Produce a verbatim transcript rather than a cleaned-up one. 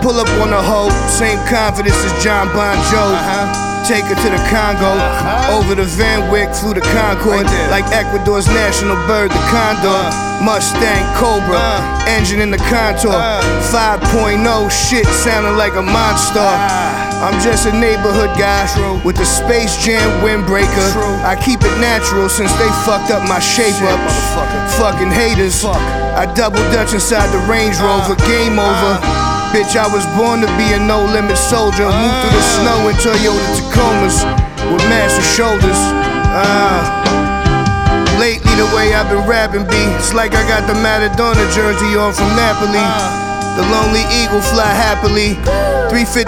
Pull up on the hoe, same confidence as John Bon Jovi. Uh-huh. Take her to the Congo, uh-huh. Over the Van Wyck, through the Concorde, right like Ecuador's national bird, the condor. uh. Mustang, Cobra, uh. engine in the contour, uh. five point oh, shit sounding like a monster. uh. I'm just a neighborhood guy, True. With the Space Jam windbreaker. True. I keep it natural since they fucked up my shape shit, up. Fucking haters. Fuck. I double dutch inside the Range Rover, uh. game over. Uh. Bitch, I was born to be a no-limit soldier. Move through the snow in Toyota Tacomas with massive shoulders. Uh, lately, the way I've been rapping be, it's like I got the Maradona jersey on from Napoli. The Lonely Eagle fly happily. three fifty